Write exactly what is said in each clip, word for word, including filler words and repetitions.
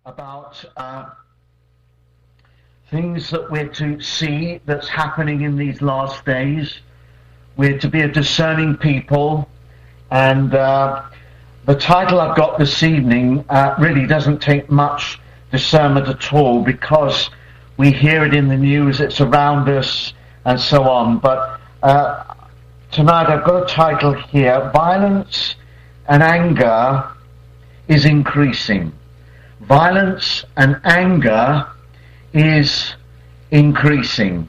about uh, things that we're to see that's happening in these last days. We're to be a discerning people, and uh, the title I've got this evening uh, really doesn't take much discernment at all, because we hear it in the news, it's around us, and so on. But uh, tonight I've got a title here: Violence and Anger is Increasing. Violence and anger is increasing.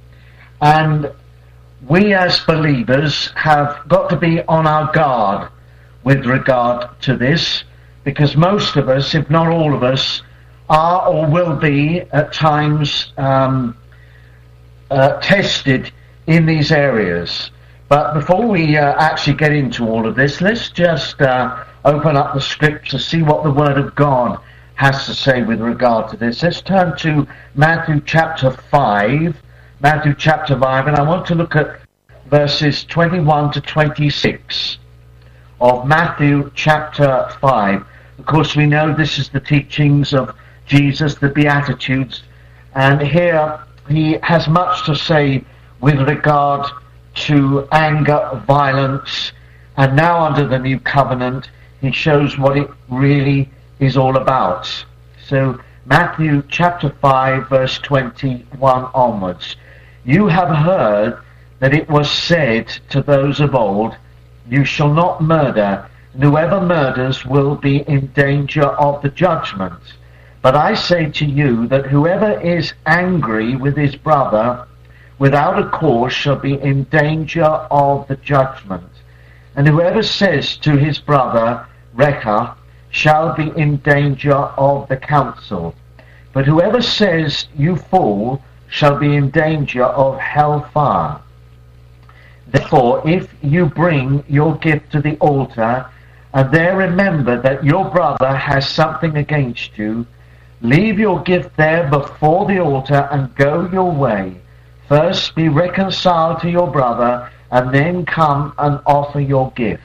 And we as believers have got to be on our guard with regard to this, because most of us, if not all of us, are or will be at times um, uh, tested in these areas. But before we uh, actually get into all of this, let's just uh, open up the scripture to see what the Word of God has to say with regard to this. Let's turn to Matthew chapter five. Matthew chapter five, and I want to look at verses twenty-one to twenty-six of Matthew chapter five. Of course, we know this is the teachings of Jesus, the Beatitudes, and here he has much to say with regard to anger, violence, and now under the new covenant, he shows what it really is all about. So, Matthew chapter five, verse twenty-one onwards. You have heard that it was said to those of old, you shall not murder, and whoever murders will be in danger of the judgment. But I say to you that whoever is angry with his brother without a cause shall be in danger of the judgment. And whoever says to his brother, Rekha, shall be in danger of the council. But whoever says, you fool, shall be in danger of hellfire. Therefore, if you bring your gift to the altar, and there remember that your brother has something against you, leave your gift there before the altar and go your way. First be reconciled to your brother, and then come and offer your gift.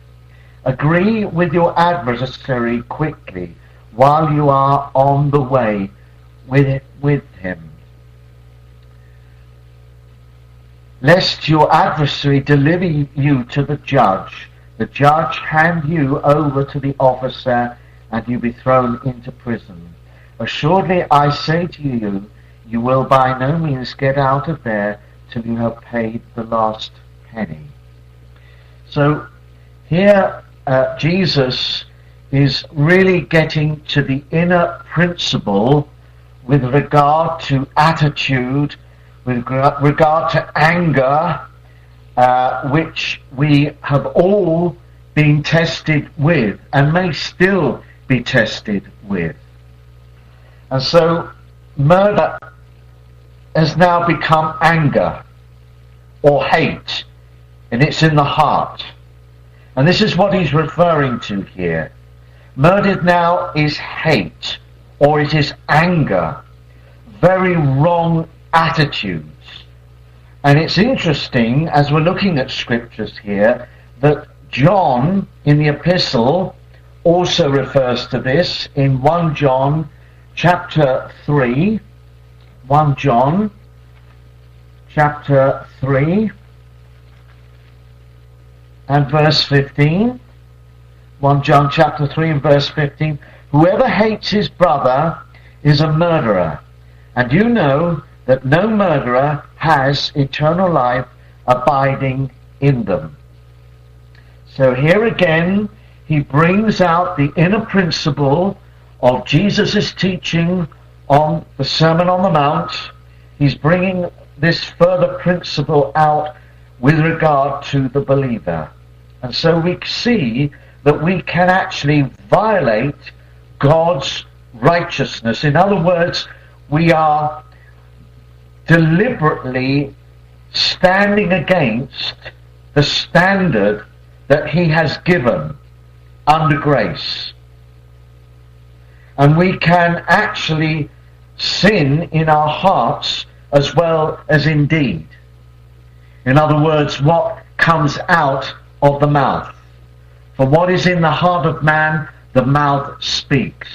Agree with your adversary quickly while you are on the way with, with him, lest your adversary deliver you to the judge, the judge hand you over to the officer, and you be thrown into prison. Assuredly I say to you, you will by no means get out of there till you have paid the last penny. So here uh, Jesus is really getting to the inner principle with regard to attitude, with regard to anger, uh, which we have all been tested with and may still be tested with. And so murder has now become anger or hate, and it's in the heart. And this is what he's referring to here. Murder now is hate, or it is anger, very wrong attitudes. And it's interesting, as we're looking at scriptures here, that John in the epistle also refers to this in First John chapter three. First John chapter three and verse fifteen. First John chapter three and verse fifteen. Whoever hates his brother is a murderer, and you know that no murderer has eternal life abiding in them. So here again, he brings out the inner principle of Jesus' teaching on the Sermon on the Mount. He's bringing this further principle out with regard to the believer. And so we see that we can actually violate God's righteousness. In other words, we are deliberately standing against the standard that he has given under grace. And we can actually sin in our hearts as well as in deed. In other words, what comes out of the mouth. For what is in the heart of man, the mouth speaks.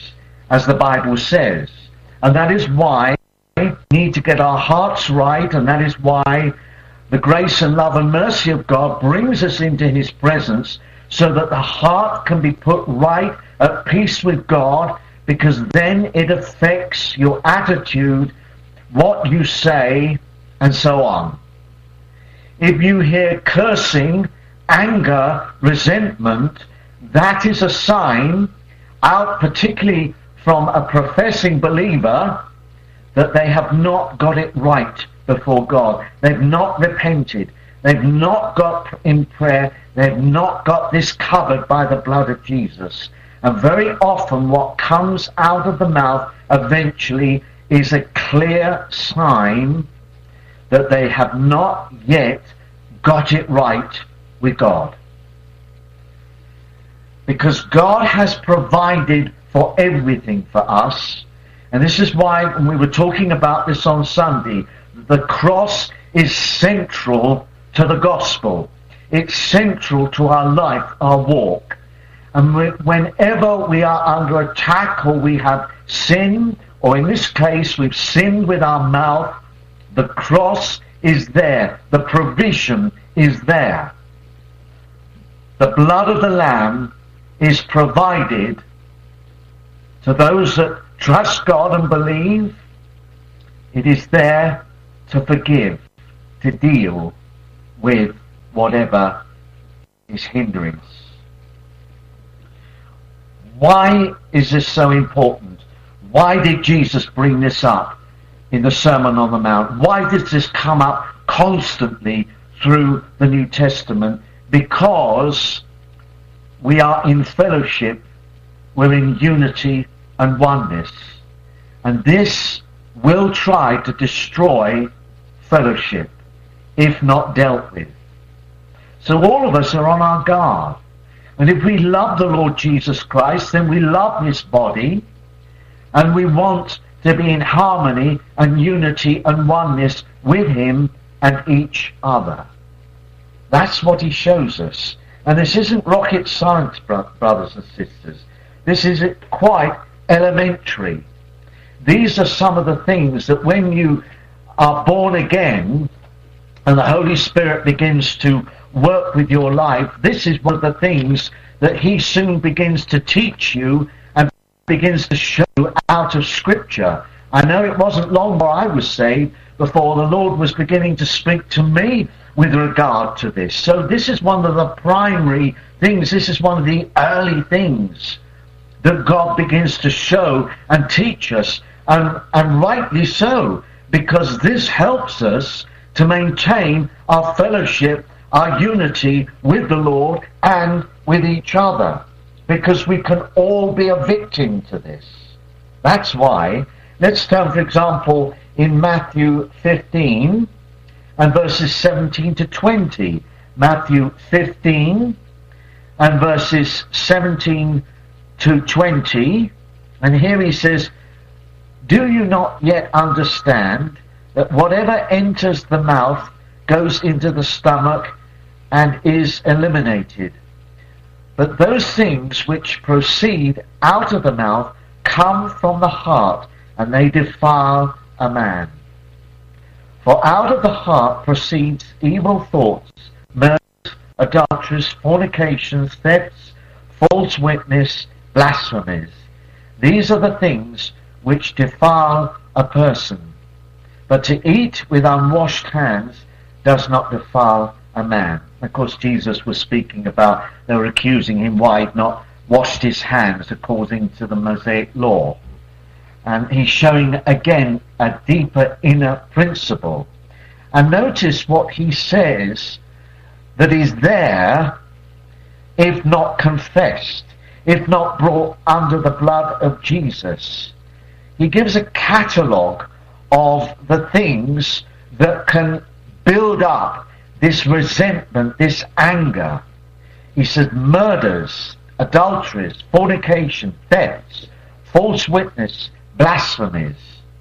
as the Bible says. And that is why we need to get our hearts right, and that is why the grace and love and mercy of God brings us into his presence, so that the heart can be put right at peace with God, because then it affects your attitude, what you say, and so on. If you hear cursing, anger, resentment, that is a sign, out particularly from a professing believer, that they have not got it right before God. They've not repented. They've not got in prayer. They've not got this covered by the blood of Jesus. And very often what comes out of the mouth eventually is a clear sign that they have not yet got it right with God. Because God has provided for everything for us. And this is why, when we were talking about this on Sunday, the cross is central to the gospel. It's central to our life, our walk. And we, whenever we are under attack, or we have sinned, or in this case we've sinned with our mouth, the cross is there. The provision is there. The blood of the Lamb is provided to those that trust God and believe. It is there to forgive, to deal with whatever is hindering us. Why is this so important? Why did Jesus bring this up in the Sermon on the Mount? Why does this come up constantly through the New Testament? Because we are in fellowship, we're in unity and oneness. And this will try to destroy fellowship if not dealt with. So all of us are on our guard. And if we love the Lord Jesus Christ, then we love his body, and we want to be in harmony and unity and oneness with him and each other. That's what he shows us. And this isn't rocket science, brothers and sisters. This is quite elementary. These are some of the things that when you are born again and the Holy Spirit begins to work with your life, this is one of the things that he soon begins to teach you and begins to show you out of Scripture. I know it wasn't long before I was saved before the Lord was beginning to speak to me with regard to this. So this is one of the primary things, this is one of the early things that God begins to show and teach us, and, and rightly so, because this helps us to maintain our fellowship, our unity with the Lord and with each other, because we can all be a victim to this. That's why, let's turn, for example, in Matthew fifteen and verses seventeen to twenty. Matthew fifteen and verses seventeen to twenty, and here he says, "Do you not yet understand that whatever enters the mouth goes into the stomach and is eliminated? But those things which proceed out of the mouth come from the heart, and they defile a man. For out of the heart proceeds evil thoughts, murders, adulteries, fornications, thefts, false witness, blasphemies. These are the things which defile a person. But to eat with unwashed hands does not defile a man." Of course, Jesus was speaking about, they were accusing him why he'd not washed his hands according to the Mosaic law. And he's showing again a deeper inner principle. And notice what he says that is there if not confessed, if not brought under the blood of Jesus. He gives a catalogue of the things that can build up this resentment, this anger. He says murders, adulteries, fornication, thefts, false witness, blasphemies.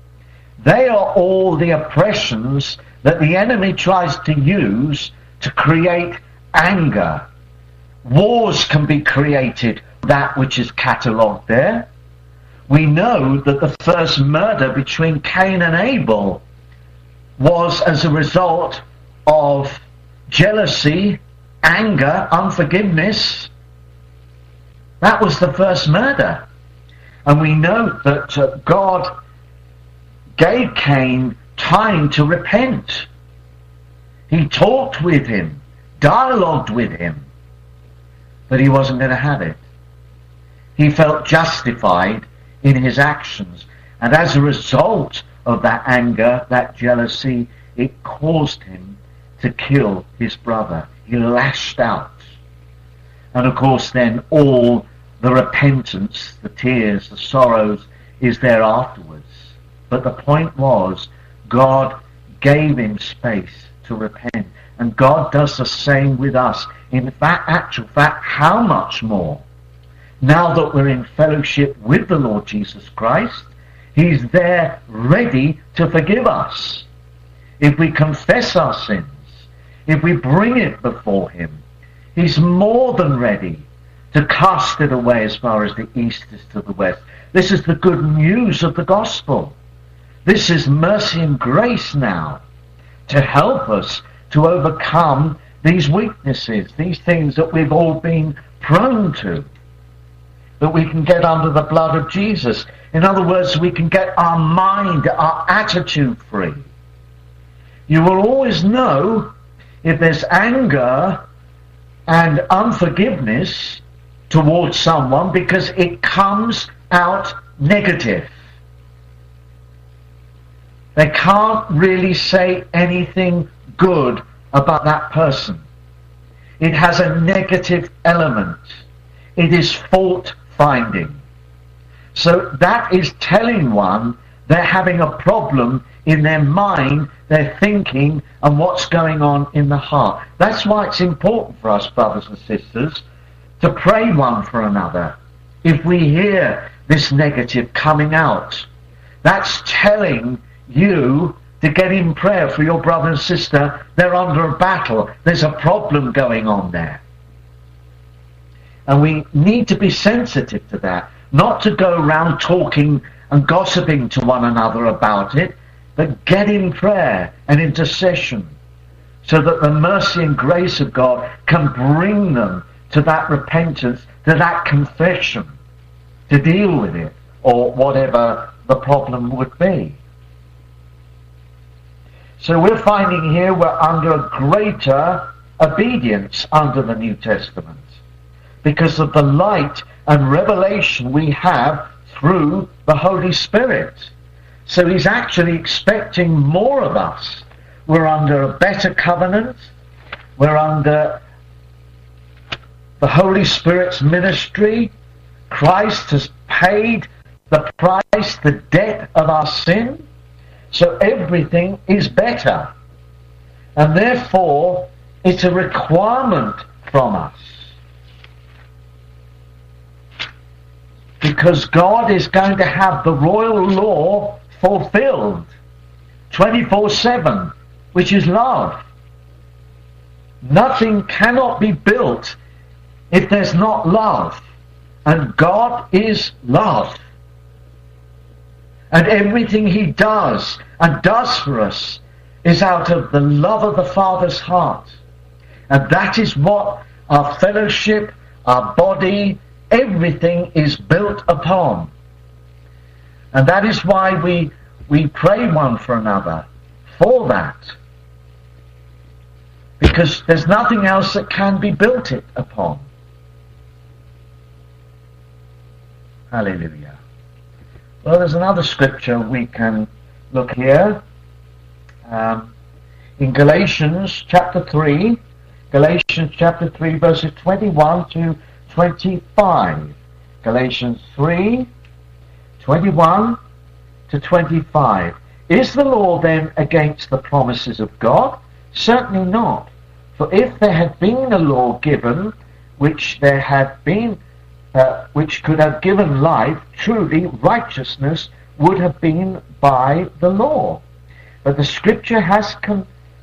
They are all the oppressions that the enemy tries to use to create anger. Wars can be created, that which is catalogued there. We know that the first murder between Cain and Abel was as a result of jealousy, anger, unforgiveness. That was the first murder. And we know that uh, God gave Cain time to repent. He talked with him, dialogued with him, but he wasn't going to have it. He felt justified in his actions, and as a result of that anger, that jealousy, it caused him to kill his brother. He lashed out. And of course then all the repentance, the tears, the sorrows is there afterwards. But the point was, God gave him space to repent. And God does the same with us. In fact, actual fact, how much more? Now that we're in fellowship with the Lord Jesus Christ, he's there ready to forgive us. If we confess our sins, if we bring it before him, he's more than ready to cast it away as far as the east is to the west. This is the good news of the gospel. This is mercy and grace now to help us to overcome these weaknesses, these things that we've all been prone to, that we can get under the blood of Jesus. In other words, we can get our mind, our attitude free. You will always know if there's anger and unforgiveness towards someone because it comes out negative. They can't really say anything good about that person. It has a negative element. It is fault finding. So that is telling one they're having a problem in their mind, their thinking, and what's going on in the heart. That's why it's important for us, brothers and sisters, to pray one for another. If we hear this negative coming out, that's telling you to get in prayer for your brother and sister. They're under a battle. There's a problem going on there. And we need to be sensitive to that, not to go around talking and gossiping to one another about it, but get in prayer and intercession so that the mercy and grace of God can bring them to that repentance, to that confession, to deal with it, or whatever the problem would be. So we're finding here we're under a greater obedience under the New Testament because of the light and revelation we have through the Holy Spirit. So he's actually expecting more of us. We're under a better covenant. We're under the Holy Spirit's ministry. Christ has paid the price, the debt of our sin. So everything is better. And therefore, it's a requirement from us. Because God is going to have the royal law fulfilled twenty-four seven, which is love. Nothing cannot be built if there's not love. And God is love. And everything he does and does for us is out of the love of the Father's heart. And that is what our fellowship, our body, everything is built upon. And that is why we, we pray one for another for that. Because there's nothing else that can be built it upon. Hallelujah. Well, there's another scripture we can look here. Um, in Galatians chapter three, Galatians chapter three, verses twenty-one to twenty-five. Galatians three, twenty-one to twenty-five. Is the law then against the promises of God? Certainly not. For if there had been a law given, which there had been Uh, which could have given life, truly righteousness would have been by the law. But the scripture has con-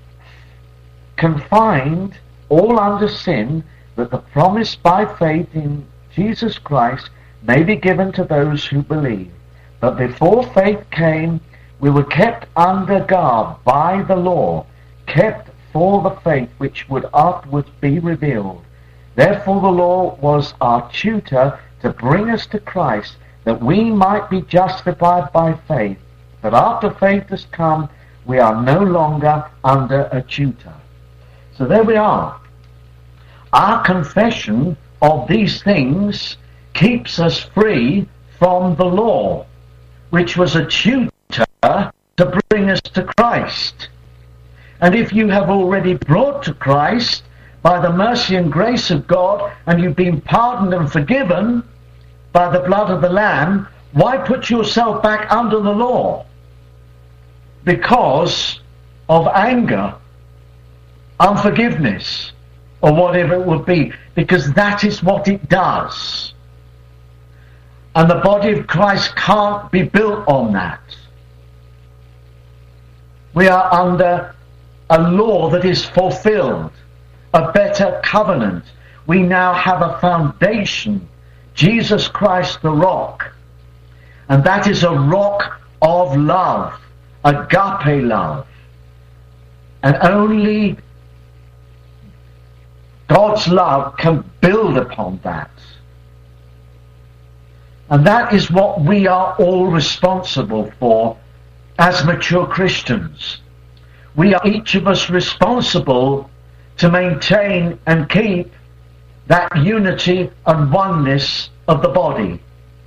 confined all under sin, that the promise by faith in Jesus Christ may be given to those who believe. But before faith came, we were kept under guard by the law, kept for the faith which would afterwards be revealed. Therefore the law was our tutor to bring us to Christ, that we might be justified by faith. But after faith has come, we are no longer under a tutor. So there we are. Our confession of these things keeps us free from the law, which was a tutor to bring us to Christ. And if you have already brought to Christ by the mercy and grace of God, and you've been pardoned and forgiven by the blood of the Lamb, why put yourself back under the law? Because of anger, unforgiveness, or whatever it would be, because that is what it does. And the body of Christ can't be built on that. We are under a law that is fulfilled, a better covenant. We now have a foundation, Jesus Christ the rock. And that is a rock of love, agape love. And only God's love can build upon that. And that is what we are all responsible for as mature Christians. We are each of us responsible to maintain and keep that unity and oneness of the body.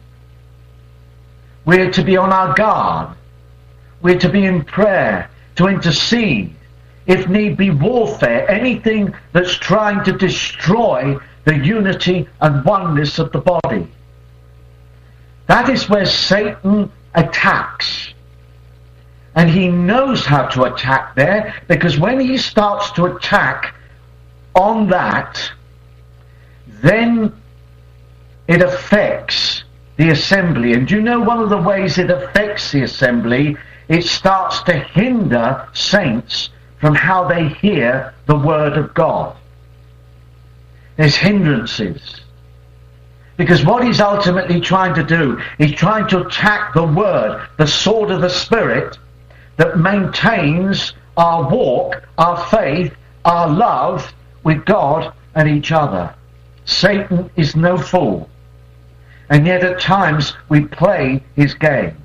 We're to be on our guard. We're to be in prayer, to intercede. If need be, warfare, anything that's trying to destroy the unity and oneness of the body. That is where Satan attacks. And he knows how to attack there, because when he starts to attack on that, then it affects the assembly. And you know one of the ways it affects the assembly, it starts to hinder saints from how they hear the word of God. There's hindrances. Because what he's ultimately trying to do, he's trying to attack the word, the sword of the Spirit, that maintains our walk, our faith, our love with God and each other. Satan is no fool. And yet at times we play his game.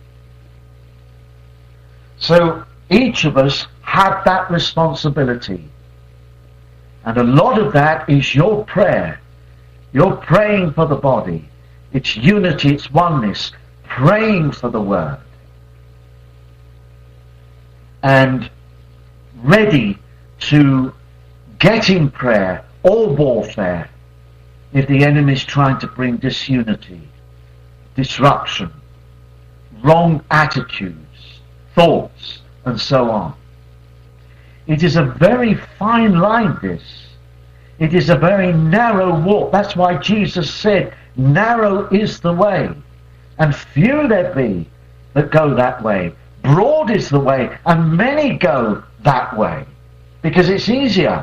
So each of us have that responsibility. And a lot of that is your prayer. You're praying for the body. It's unity, it's oneness. Praying for the word. And ready to get in prayer or warfare if the enemy is trying to bring disunity, disruption, wrong attitudes, thoughts, and so on. It is a very fine line, this. It is a very narrow walk. That's why Jesus said, narrow is the way, and few there be that go that way. Broad is the way, and many go that way, because it's easier.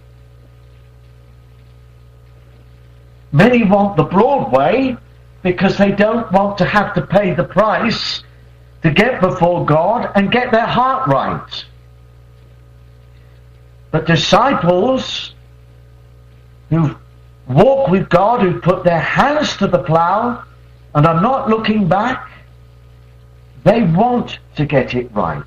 Many want the broad way because they don't want to have to pay the price to get before God and get their heart right. But disciples who walk with God, who put their hands to the plough and are not looking back, they want to get it right.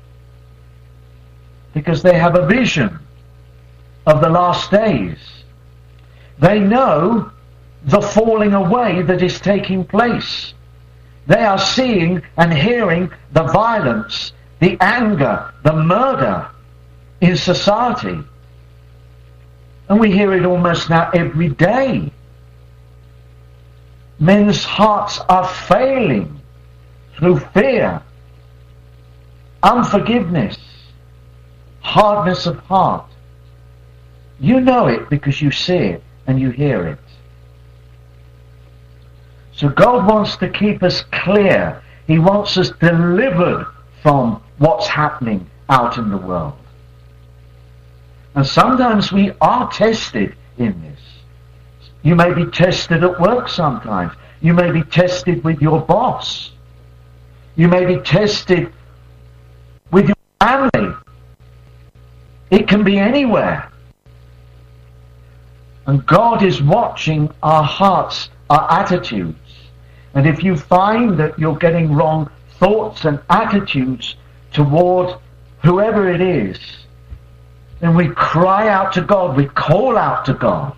Because they have a vision of the last days. They know the falling away that is taking place. They are seeing and hearing the violence, the anger, the murder in society. And we hear it almost now every day. Men's hearts are failing through fear, unforgiveness, hardness of heart. You know it because you see it and you hear it. So God wants to keep us clear. He wants us delivered from what's happening out in the world. And sometimes we are tested in this. You may be tested at work sometimes. You may be tested with your boss. You may be tested with your family. It can be anywhere. And God is watching our hearts, our attitudes. And if you find that you're getting wrong thoughts and attitudes toward whoever it is, then we cry out to God, we call out to God,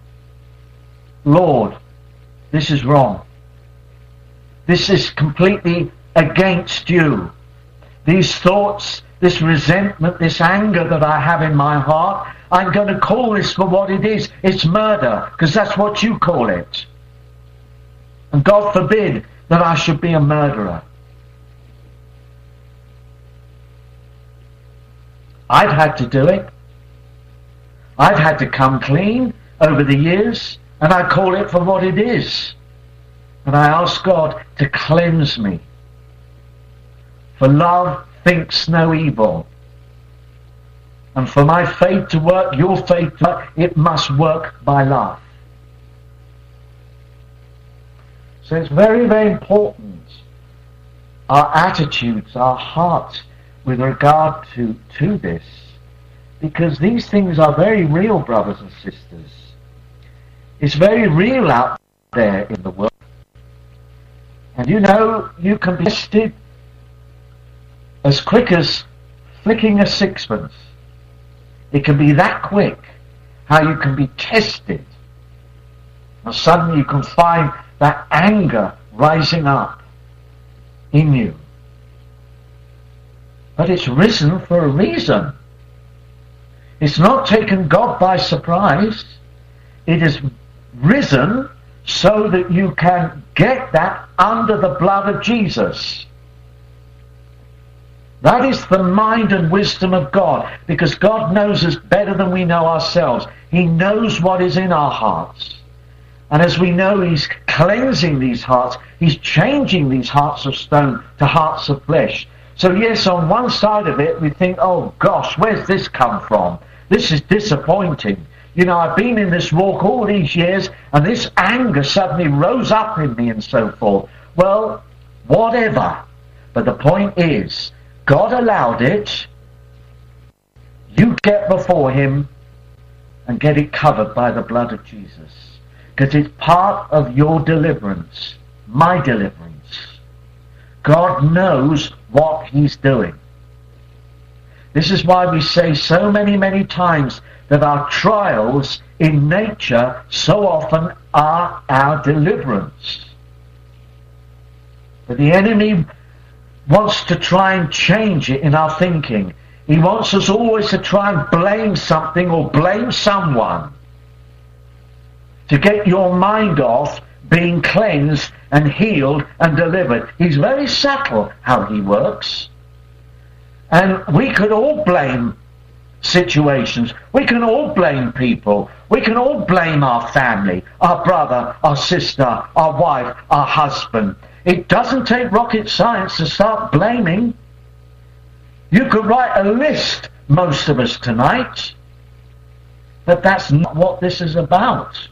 Lord, this is wrong. This is completely against you. These thoughts, this resentment, this anger that I have in my heart, I'm going to call this for what it is. It's murder, because that's what you call it. And God forbid that I should be a murderer. I've had to do it. I've had to come clean over the years, and I call it for what it is. And I ask God to cleanse me. For love thinks no evil. And for my faith to work, your faith to work, it must work by love. So it's very, very important, our attitudes, our hearts with regard to, to this, because these things are very real, brothers and sisters. It's very real out there in the world. And you know, you can be tested as quick as flicking a sixpence. It can be that quick, how you can be tested. And suddenly you can find that anger rising up in you. But it's risen for a reason. It's not taken God by surprise. It is risen so that you can get that under the blood of Jesus. That is the mind and wisdom of God, because God knows us better than we know ourselves. He knows what is in our hearts. And as we know, He's cleansing these hearts. He's changing these hearts of stone to hearts of flesh. So yes, on one side of it, we think, oh gosh, where's this come from? This is disappointing. You know, I've been in this walk all these years, and this anger suddenly rose up in me and so forth. Well, whatever. But the point is, God allowed it. You get before Him and get it covered by the blood of Jesus. Because it's part of your deliverance, my deliverance. God knows what He's doing. This is why we say so many, many times that our trials in nature so often are our deliverance. But the enemy wants to try and change it in our thinking. He wants us always to try and blame something or blame someone to get your mind off being cleansed and healed and delivered. He's very subtle how he works. And we could all blame situations. We can all blame people. We can all blame our family, our brother, our sister, our wife, our husband. It doesn't take rocket science to start blaming. You could write a list, most of us tonight, but that's not what this is about.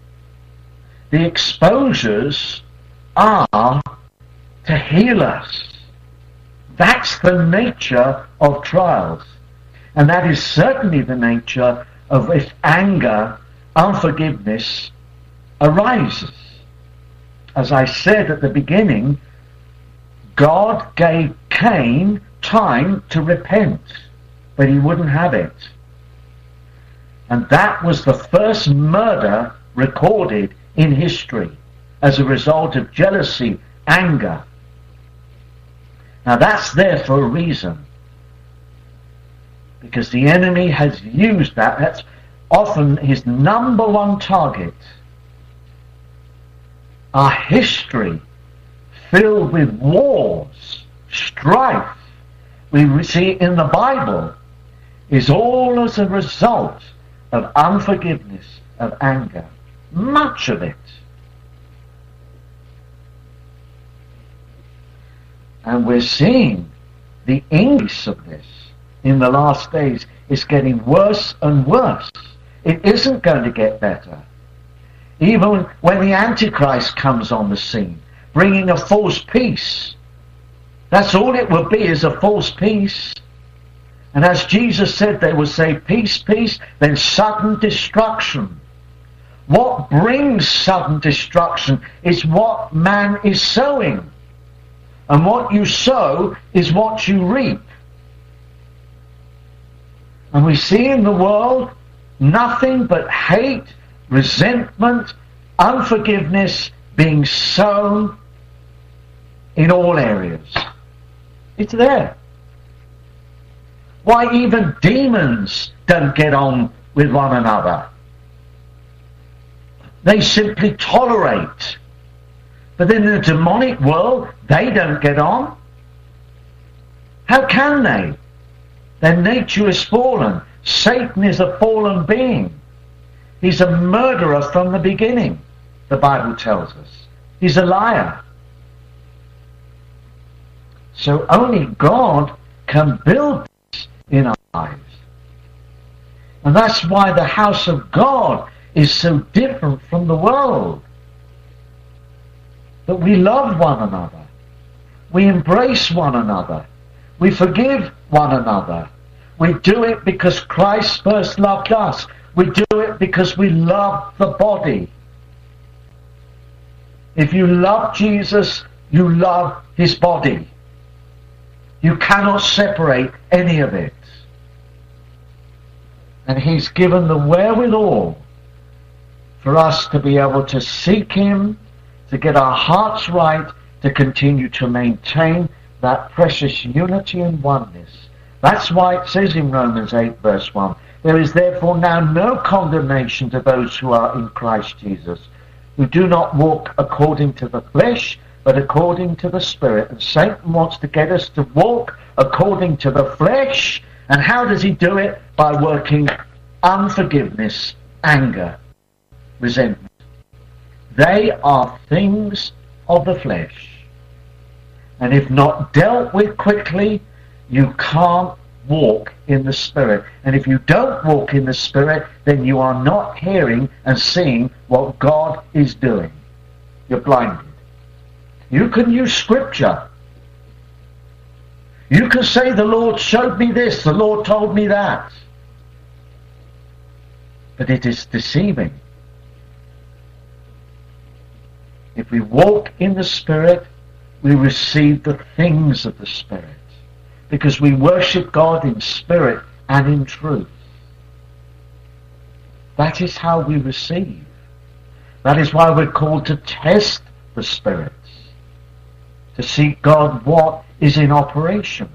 The exposures are to heal us. That's the nature of trials. And that is certainly the nature of if anger, unforgiveness arises. As I said at the beginning, God gave Cain time to repent, but he wouldn't have it. And that was the first murder recorded in history as a result of jealousy, anger. Now that's there for a reason. Because the enemy has used that. That's often his number one target. Our history filled with wars, strife, we see in the Bible, is all as a result of unforgiveness, of anger. Much of it. And we're seeing the increase of this in the last days is getting worse and worse. It isn't going to get better. Even when the Antichrist comes on the scene, bringing a false peace. That's all it will be, is a false peace. And as Jesus said, they will say, peace, peace, then sudden destruction. What brings sudden destruction is what man is sowing. And what you sow is what you reap. And we see in the world nothing but hate, resentment, unforgiveness being sown in all areas. It's there. Why, even demons don't get on with one another. They simply tolerate. But in the demonic world, they don't get on. How can they? Their nature is fallen. Satan is a fallen being. He's a murderer from the beginning, the Bible tells us. He's a liar. So only God can build this in our lives. And that's why the house of God is so different from the world. That we love one another. We embrace one another. We forgive one another. We do it because Christ first loved us. We do it because we love the body. If you love Jesus, you love his body. You cannot separate any of it. And he's given the wherewithal for us to be able to seek him, to get our hearts right, to continue to maintain that precious unity and oneness. That's why it says in Romans eight verse one, there is therefore now no condemnation to those who are in Christ Jesus, who do not walk according to the flesh, but according to the Spirit. And Satan wants to get us to walk according to the flesh. And how does he do it? By working unforgiveness, anger, resentment. They are things of the flesh. And if not dealt with quickly, you can't walk in the Spirit. And if you don't walk in the Spirit, then you are not hearing and seeing what God is doing. You're blinded. You can use Scripture. You can say, the Lord showed me this, the Lord told me that. But it is deceiving. If we walk in the Spirit, we receive the things of the Spirit. Because we worship God in spirit and in truth. That is how we receive. That is why we're called to test the spirits. To seek God what is in operation.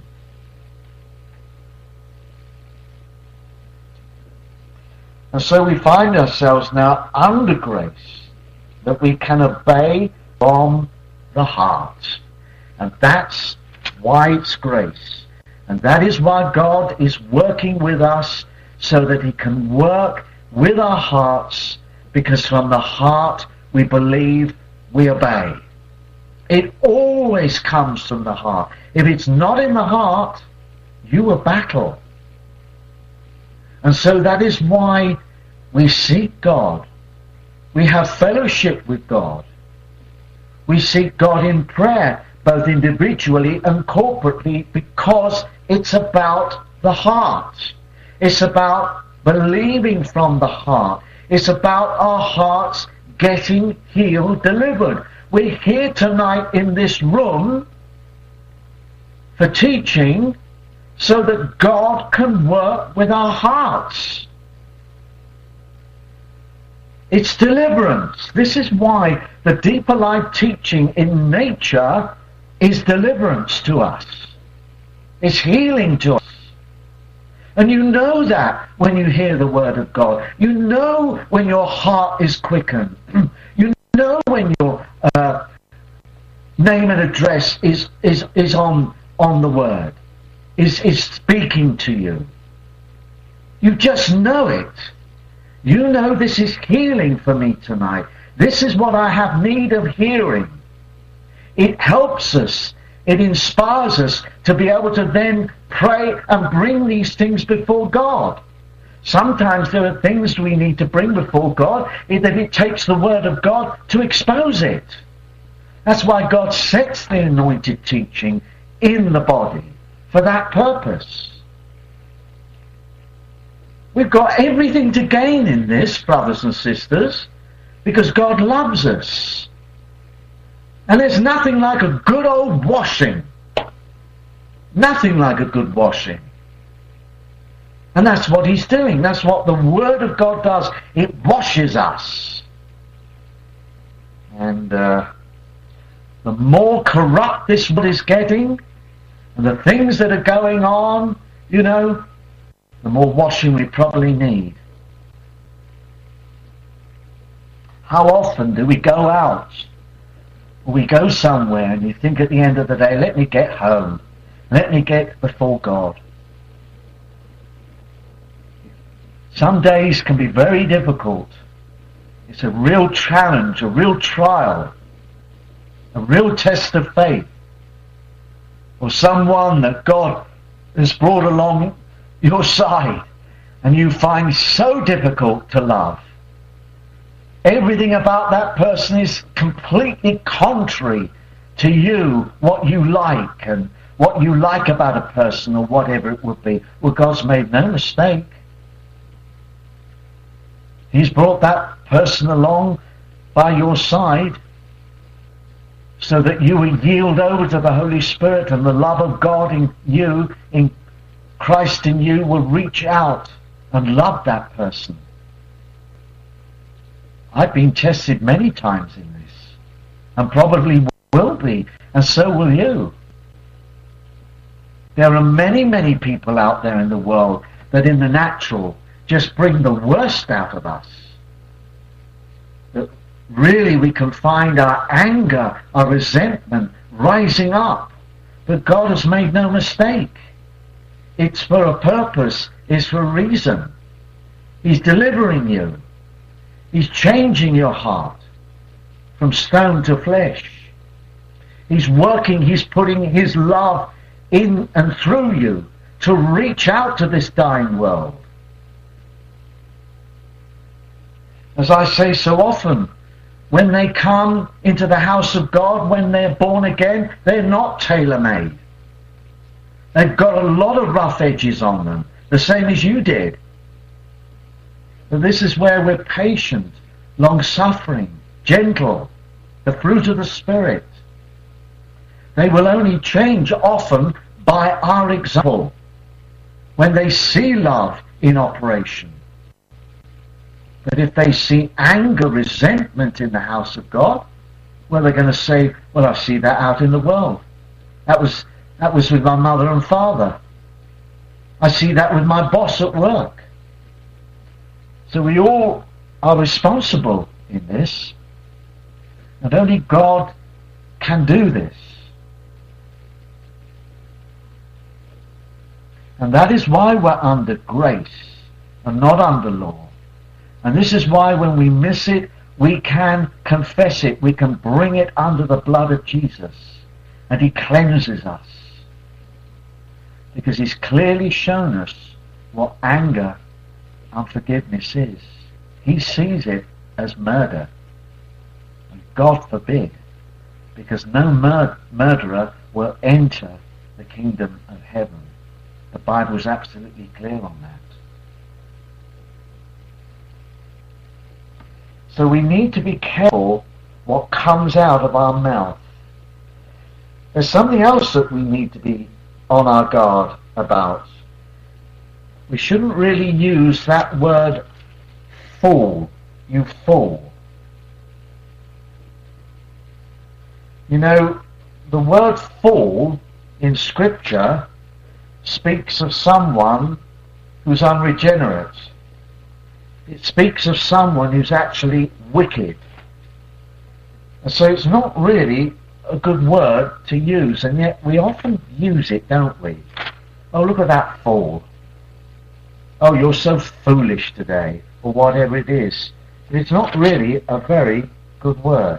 And so we find ourselves now under grace, that we can obey from the heart. And that's why it's grace. And that is why God is working with us, so that he can work with our hearts, because from the heart we believe, we obey. It always comes from the heart. If it's not in the heart, you will battle. And so that is why we seek God. We have fellowship with God. We seek God in prayer, both individually and corporately, because it's about the heart. It's about believing from the heart. It's about our hearts getting healed, delivered. We're here tonight in this room for teaching, so that God can work with our hearts. It's deliverance. This is why the deeper life teaching in nature is deliverance to us. It's healing to us. And you know that when you hear the word of God. You know when your heart is quickened. You know when your uh, name and address is, is, is on, on the word. Is, is speaking to you. You just know it. You know this is healing for me tonight. This is what I have need of hearing. It helps us. It inspires us to be able to then pray and bring these things before God. Sometimes there are things we need to bring before God, that it takes the Word of God to expose it. That's why God sets the anointed teaching in the body, for that purpose. We've got everything to gain in this, brothers and sisters, because God loves us. And there's nothing like a good old washing. Nothing like a good washing. And that's what he's doing. That's what the Word of God does. It washes us. And uh, the more corrupt this world is getting, and the things that are going on, you know, the more washing we probably need. How often do we go out, or we go somewhere, and you think at the end of the day, let me get home, let me get before God. Some days can be very difficult. It's a real challenge, a real trial, a real test of faith, or someone that God has brought along your side and you find so difficult to love. Everything about that person is completely contrary to you, what you like and what you like about a person or whatever it would be. Well, God's made no mistake. He's brought that person along by your side so that you will yield over to the Holy Spirit, and the love of God in you, in Christ in you, will reach out and love that person. I've been tested many times in this, and probably will be, and so will you. There are many, many people out there in the world that in the natural just bring the worst out of us. That really we can find our anger, our resentment rising up. But God has made no mistake. It's for a purpose, it's for a reason. He's delivering you. He's changing your heart from stone to flesh. He's working, he's putting his love in and through you to reach out to this dying world. As I say so often, when they come into the house of God, when they're born again, they're not tailor-made. They've got a lot of rough edges on them, the same as you did. But this is where we're patient, long-suffering, gentle, the fruit of the Spirit. They will only change often by our example, when they see love in operation. But if they see anger, resentment in the house of God, well, they're going to say, well, I see that out in the world. That was that was with my mother and father. I see that with my boss at work. So we all are responsible in this. And only God can do this. And that is why we're under grace and not under law. And this is why when we miss it, we can confess it. We can bring it under the blood of Jesus. And he cleanses us. Because he's clearly shown us what anger, unforgiveness is. He sees it as murder. And God forbid. Because no mur- murderer will enter the kingdom of heaven. The Bible is absolutely clear on that. So we need to be careful what comes out of our mouth. There's something else that we need to be on our guard about. We shouldn't really use that word fool, you fool. You know, the word fool in Scripture speaks of someone who's unregenerate. It speaks of someone who's actually wicked. And so it's not really a good word to use, and yet we often use it, don't we? Oh, look at that fool. Oh, you're so foolish today, or whatever it is. But it's not really a very good word.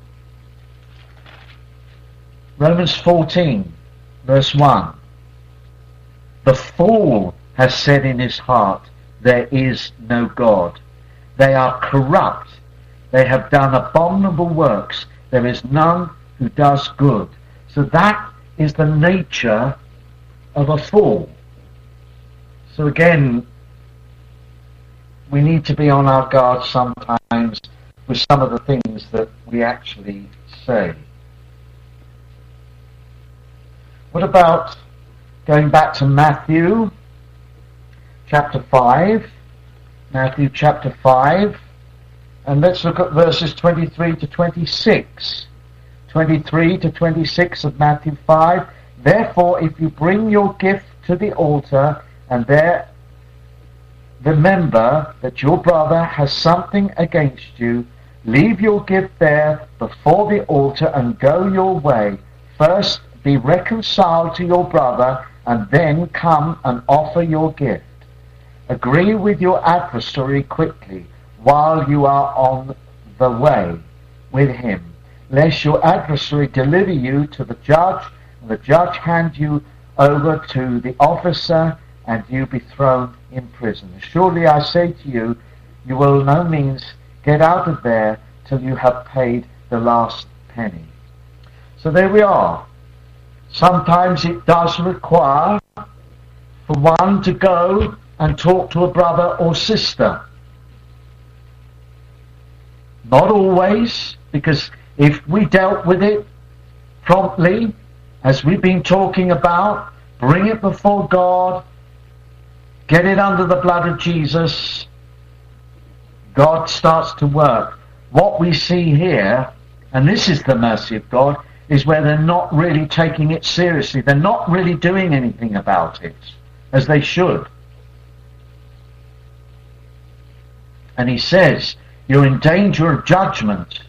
Romans fourteen, verse one. The fool has said in his heart, there is no God. They are corrupt. They have done abominable works. There is none who does good. So that is the nature of a fool. So again, we need to be on our guard sometimes with some of the things that we actually say. What about going back to Matthew chapter five? Matthew chapter five. And let's look at verses twenty-three to twenty-six. twenty-three to twenty-six of Matthew five. Therefore, if you bring your gift to the altar, and there remember that your brother has something against you, leave your gift there before the altar and go your way. First be reconciled to your brother, and then come and offer your gift. Agree with your adversary quickly, while you are on the way with him, lest your adversary deliver you to the judge, and the judge hand you over to the officer, and you be thrown in prison. Surely I say to you, you will no means get out of there till you have paid the last penny. So there we are. Sometimes it does require for one to go and talk to a brother or sister. Not always, because if we dealt with it promptly, as we've been talking about, bring it before God, get it under the blood of Jesus, God starts to work. What we see here, and this is the mercy of God, is where they're not really taking it seriously. They're not really doing anything about it, as they should. And he says, you're in danger of judgment.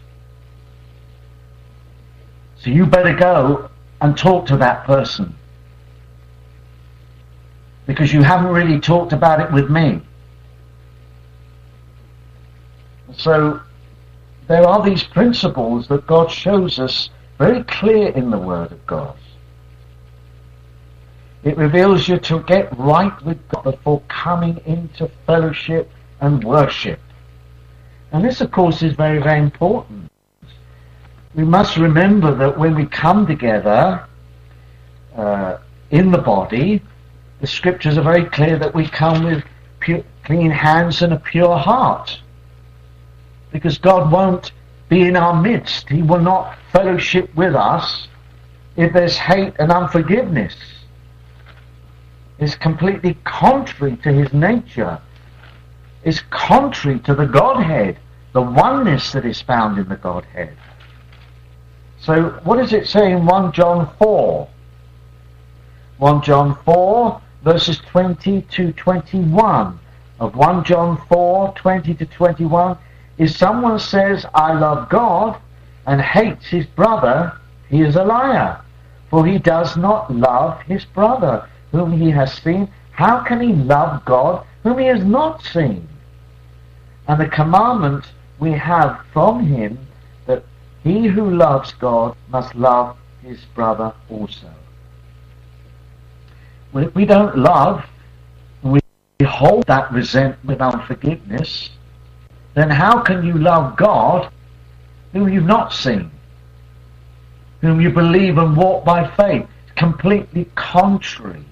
So you better go and talk to that person, because you haven't really talked about it with me. So there are these principles that God shows us very clear in the Word of God. It reveals you to get right with God before coming into fellowship and worship. And this, of course, is very, very important. We must remember that when we come together uh, in the body, the scriptures are very clear that we come with pure, clean hands and a pure heart. Because God won't be in our midst. He will not fellowship with us if there's hate and unforgiveness. It's completely contrary to his nature. It's contrary to the Godhead, the oneness that is found in the Godhead. So what does it say in First John four? First John four, verses twenty to twenty-one. Of First John four, twenty to twenty-one, if someone says, I love God, and hates his brother, he is a liar. For he does not love his brother, whom he has seen. How can he love God, whom he has not seen? And the commandment we have from him, that he who loves God must love his brother also. Well, if we don't love, and we hold that resentment and unforgiveness, then how can you love God, whom you've not seen, whom you believe and walk by faith? It's completely contrary.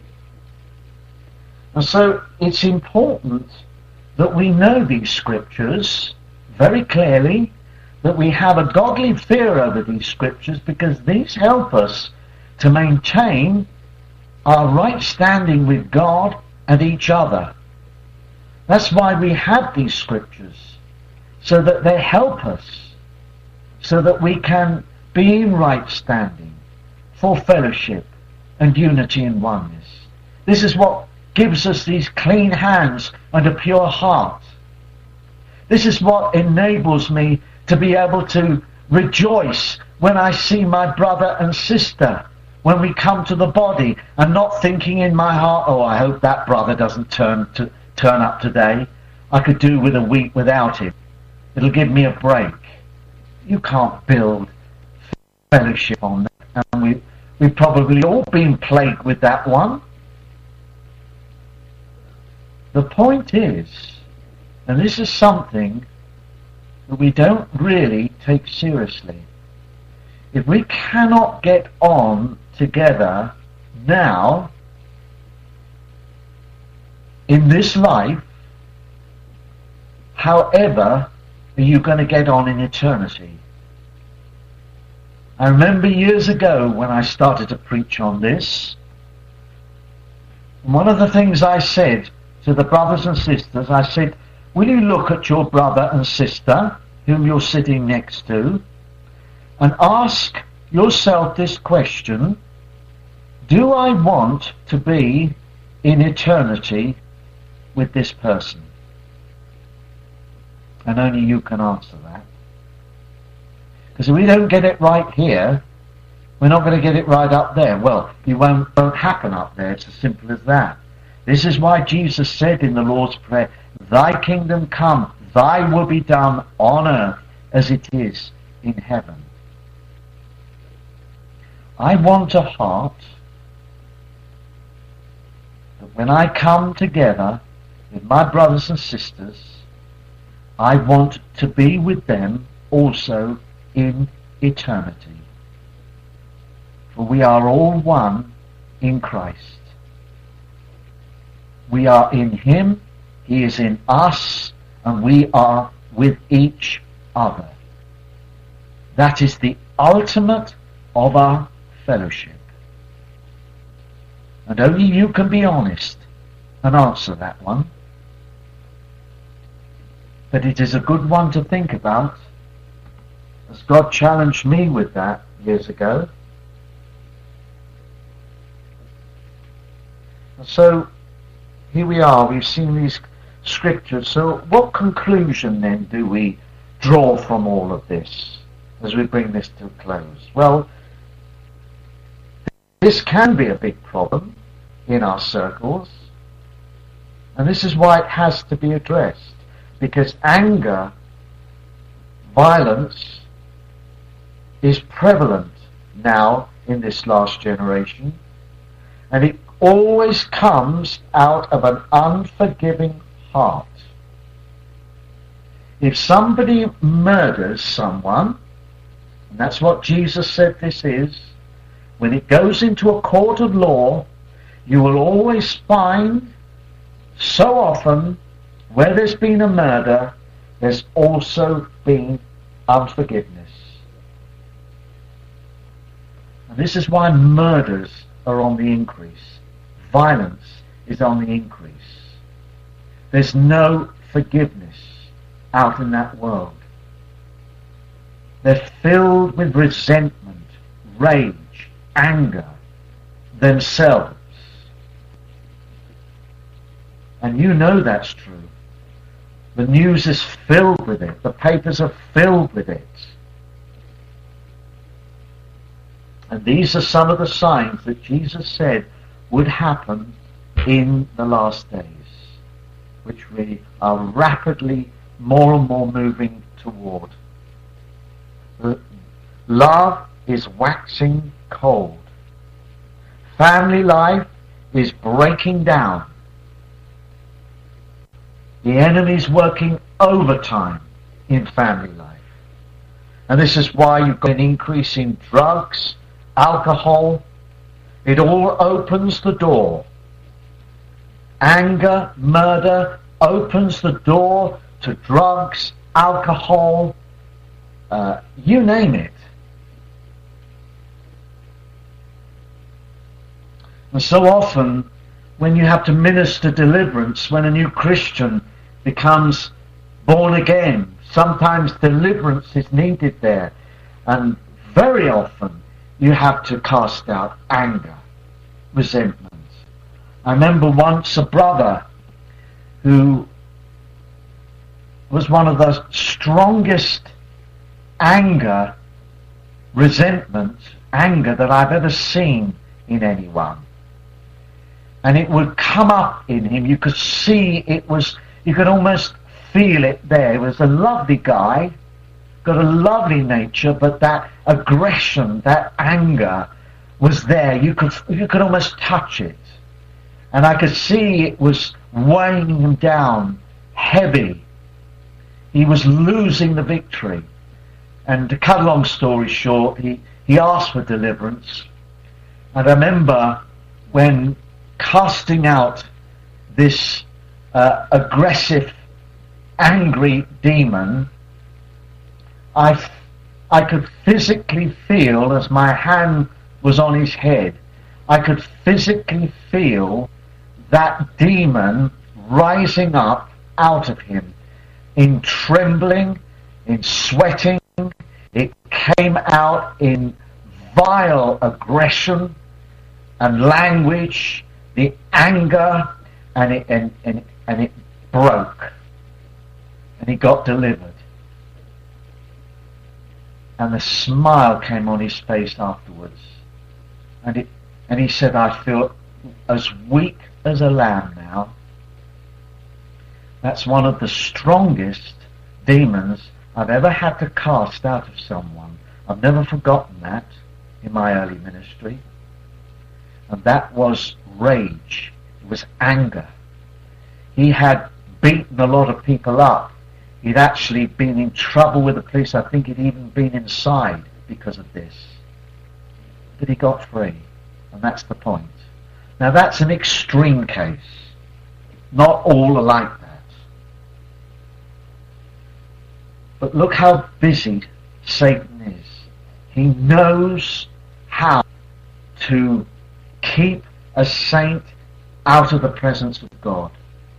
And so it's important that we know these scriptures very clearly, that we have a godly fear over these scriptures, because these help us to maintain our right standing with God and each other. That's why we have these scriptures, so that they help us, so that we can be in right standing for fellowship and unity and oneness. This is what gives us these clean hands and a pure heart. This is what enables me to be able to rejoice when I see my brother and sister, when we come to the body, and not thinking in my heart, oh, I hope that brother doesn't turn to turn up today. I could do with a week without him. It'll give me a break. You can't build fellowship on that. And we, we've probably all been plagued with that one. The point is, and this is something that we don't really take seriously, if we cannot get on together now in this life, however are you going to get on in eternity? I remember years ago when I started to preach on this, one of the things I said to the brothers and sisters, I said, will you look at your brother and sister whom you're sitting next to and ask yourself this question: do I want to be in eternity with this person? And only you can answer that. Because if we don't get it right here, we're not going to get it right up there. Well, it won't, won't happen up there. It's as simple as that. This is why Jesus said in the Lord's Prayer, thy kingdom come, thy will be done on earth as it is in heaven. I want a heart that when I come together with my brothers and sisters, I want to be with them also in eternity. For we are all one in Christ. We are in Him, He is in us, and we are with each other. That is the ultimate of our fellowship. And only you can be honest and answer that one. But it is a good one to think about, as God challenged me with that years ago. And so, here we are, we've seen these scriptures. So what conclusion then do we draw from all of this as we bring this to a close? Well, this can be a big problem in our circles, and this is why it has to be addressed, because anger, violence is prevalent now in this last generation, and it always comes out of an unforgiving heart. If somebody murders someone, and that's what Jesus said this is, when it goes into a court of law, you will always find so often where there's been a murder, there's also been unforgiveness. And this is why murders are on the increase. Violence is on the increase. There's no forgiveness out in that world. They're filled with resentment, rage, anger, themselves. And you know that's true. The news is filled with it. The papers are filled with it. And these are some of the signs that Jesus said would happen in the last days, which we are rapidly more and more moving toward. Love is waxing cold. Family life is breaking down. The enemy's working overtime in family life. And this is why you've got an increase in drugs, alcohol. It all opens the door. Anger, murder opens the door to drugs, alcohol, uh, you name it. And so often, when you have to minister deliverance, when a new Christian becomes born again, sometimes deliverance is needed there. And very often, you have to cast out anger, resentment. I remember once a brother who was one of the strongest anger, resentment, anger that I've ever seen in anyone. And it would come up in him. You could see it was, you could almost feel it there. He was a lovely guy, got a lovely nature, but that aggression, that anger was there. You could, you could almost touch it. And I could see it was weighing him down, heavy. He was losing the victory. And to cut a long story short, he, he asked for deliverance. And I remember when casting out this uh, aggressive, angry demon, I, I could physically feel, as my hand was on his head, I could physically feel that demon rising up out of him in trembling, in sweating. It came out in vile aggression and language, the anger, and it, and, and, and it broke. And he got delivered. And the smile came on his face afterwards. And it, and he said, I feel as weak as a lamb now. That's one of the strongest demons I've ever had to cast out of someone. I've never forgotten that in my early ministry. And that was rage. It was anger. He had beaten a lot of people up. He'd actually been in trouble with the police. I think he'd even been inside because of this. But he got free. And that's the point. Now that's an extreme case. Not all are like that. But look how busy Satan is. He knows how to keep a saint out of the presence of God.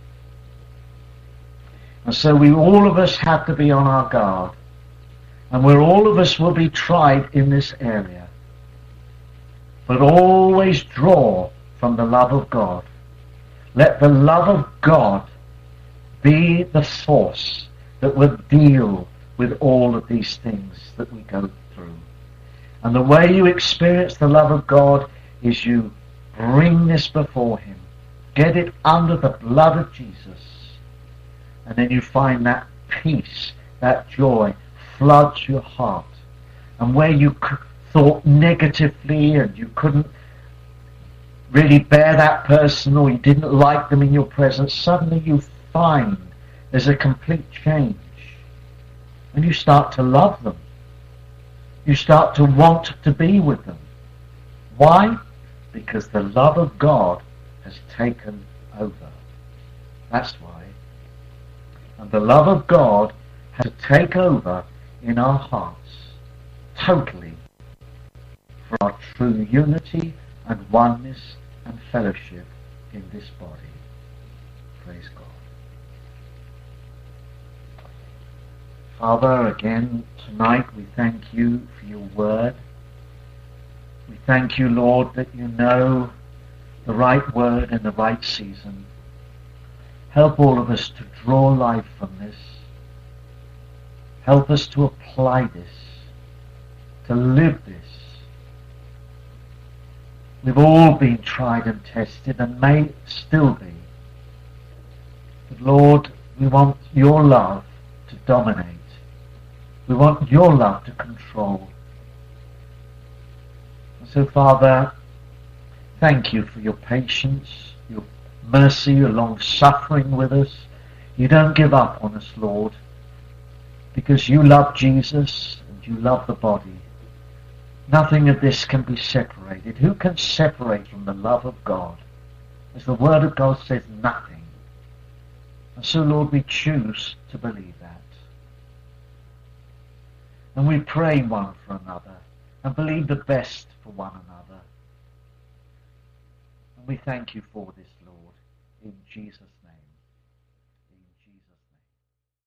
And so we all of us have to be on our guard. And where all of us will be tried in this area. But always draw from the love of God. Let the love of God be the force that will deal with all of these things that we go through. And the way you experience the love of God is you bring this before him. Get it under the blood of Jesus. And then you find that peace, that joy floods your heart. And where you thought negatively and you couldn't really bear that person or you didn't like them in your presence, suddenly you find there's a complete change. And you start to love them. You start to want to be with them. Why? Because the love of God has taken over. That's why. And the love of God has to take over in our hearts totally for our true unity and oneness and fellowship in this body. Praise God. Father, again tonight we thank you for your word. We thank you, Lord, that you know the right word in the right season. Help all of us to draw life from this. Help us to apply this, to live this. We've all been tried and tested and may still be. But Lord, we want your love to dominate. We want your love to control. And so, Father, thank you for your patience, your mercy, your long-suffering with us. You don't give up on us, Lord, because you love Jesus and you love the body. Nothing of this can be separated. Who can separate from the love of God? As the Word of God says, nothing. And so, Lord, we choose to believe that. And we pray one for another and believe the best for one another. And we thank you for this, Lord, in Jesus' name.